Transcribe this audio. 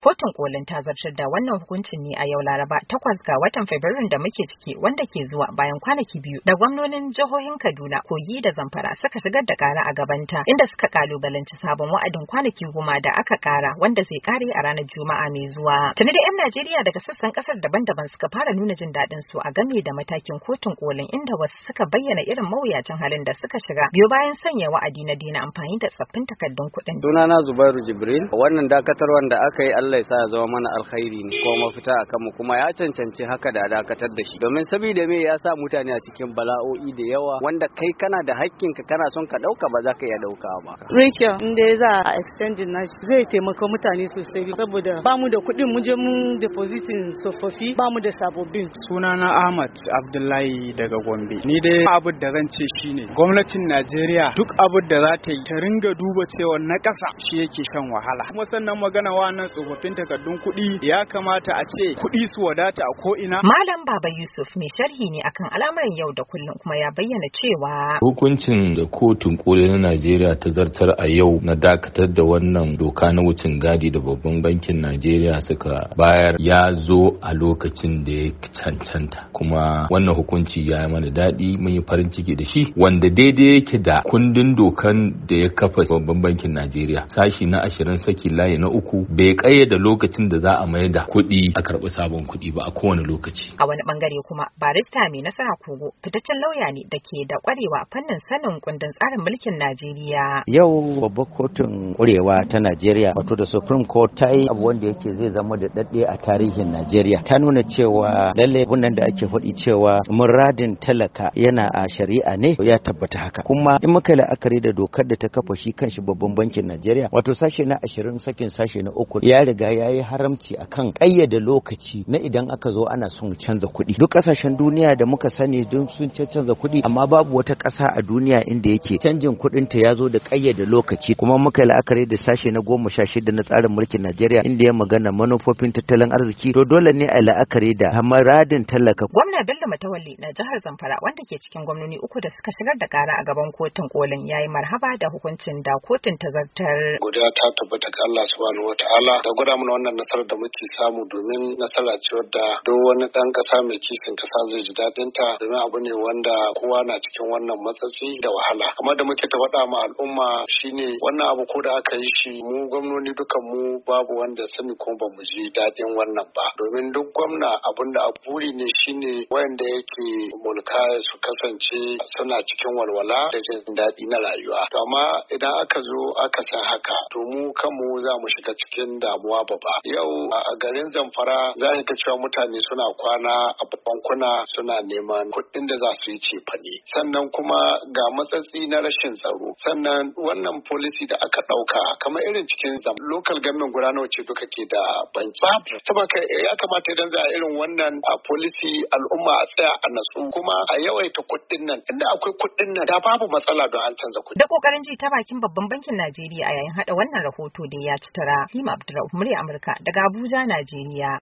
Kotun kolin ta zartar da wannan hukuncin ne a yau Laraba 8 ga watan Fabrairun da muke ciki wanda ke zuwa bayan kwanaki biyu da gwamnonin jihohin Kaduna, Kogi da Zamfara suka shigar da kara a gabanta inda suka kalubalanci sabon wa'adin kwanaki 10 da aka kara wanda zai kare a ranar Juma'a mai zuwa. Tuni da 'yan Najeriya daga sassan kasar daban-daban suka fara nuna jin daɗin su a game da matakin kotun kolin inda wasu suka bayyana irin mawuyacin halin da suka shiga biyo bayan sanya wa'adi na daina amfani da tsaffin takardun kuɗin. Sunana Zubairu Jibril, wannan dakatarwar da aka yi Allah ya sa ya zama mana alkhairi ne ko mafita a kanmu kuma ya cancanci haka da dakatar da shi domin saboda me ya sa mutane a cikin bala'o'i da yawa wanda kai kana da hakkin ka kana son ka dauka ba za ka iya dauka ba. Rachel inda za a extending nashi zai taimaka mutane sosai saboda ba mu da kuɗin mu je mun depositin tsofaffi ba mu da sababbin. Sunana Ahmad Abdullahi daga Gombe. Ni dai abin da zan ce shine gwamnatin Najeriya duk abin da za ta yi ta ringa duba cewa na ƙasa shi yake shan wahala. Kuma sannan magana wannan tsofaffin takardun kuɗi ya kamata a ce kuɗi su wadata a ko'ina. Malam Baba Yusuf mai sharhi ne akan al'amuran yau da kullum kuma ya bayyana cewa hukuncin da kotun koli na Najeriya ta zartar a yau na dakatar da wannan doka na wucin gadi da babban bankin Najeriya suka bayar ya zo a lokacin da ya cancanta kuma wannan hukunci ya yi mana daɗi mun yi farin ciki da shi wanda daidai yake da kundin dokan da ya kafa babban bankin Najeriya sashi na 20 saki layi na 3 bai kayyada lokacin da za a mai da kuɗi a karɓi sabon kuɗi ba a kowane lokaci. A wani bangare kuma barista mai nasara kogo fitaccen lauya ne da ke da kwarewa fannin sanin kundin tsarin mulkin Najeriya. Yau babbar kotun kwarewa ta Najeriya wato da Supreme Court ta yi abu wanda yake zai zama da daɗe a tarihin Najeriya. Ta nuna cewa lalle wannan da ake faɗi cewa muradin talaka yana a shari'a ne ya tabbata haka. Kuma in muka la'akari da dokar da ta kafa shi kanshi babban bankin Najeriya wato sashe na 20 sakin sashe na 3 ya riga ya yi haramci akan ƙayyade lokaci na idan aka zo ana son canza kuɗi. Duk ƙasashen duniya da muka sani don sun canza kuɗi amma babu wata ƙasa a duniya inda yake canjin kuɗin ta ya zo da ƙayyade lokaci kuma muka la'akari da sashe na 16 na tsarin mulkin Najeriya inda ya magana manufofin tattalin arziki to dole ne a la'akari da muradin talaka. Gwamna Bello Matawalle na jihar Zamfara wanda ke cikin gwamnoni 3 da suka shigar da ƙara a gaban kotun kolin yayi marhaba da hukuncin da kotun ta zartar. Godiya ta tabbata ga Allah subhanahu wataala da gwada mana wannan nasarar da muke samu domin nasara ce wadda duk wani ɗan ƙasa mai kishin ƙasa zai ji daɗin ta domin abu ne wanda kowa na cikin wannan matsatsi da wahala. Kamar da muke ta faɗa ma al'umma shine wannan abu ko da aka yi shi mu gwamnoni dukan mu babu wanda sani kuma ba mu ji daɗin wannan ba domin duk gwamna abin da a buri ne shine wanda yake mulka su kasance suna cikin walwala da jin daɗi na rayuwa. To amma idan aka zo aka san haka to mu kanmu za mu shiga cikin damuwa babba. Yau a garin Zamfara za ka cewa mutane suna kwana a bankuna suna neman kuɗin da za su yi cefane. Sannan kuma ga matsatsi na rashin tsaro. Sannan wannan policy da aka ɗauka kamar irin cikin local government guda nawa ce duka ke da banki. Babu. Saboda ya kamata idan za a irin wannan policy al'umma a tsaya a natsu kuma a yawaita kuɗin nan. Inda akwai kuɗin nan da babu matsala don an canza kuɗi. Da kokarin ji ta bakin babban bankin Najeriya a yayin hada wannan rahoto da ya ci tara. Halima Abdulrahman, murya Amurka daga Abuja, Najeriya.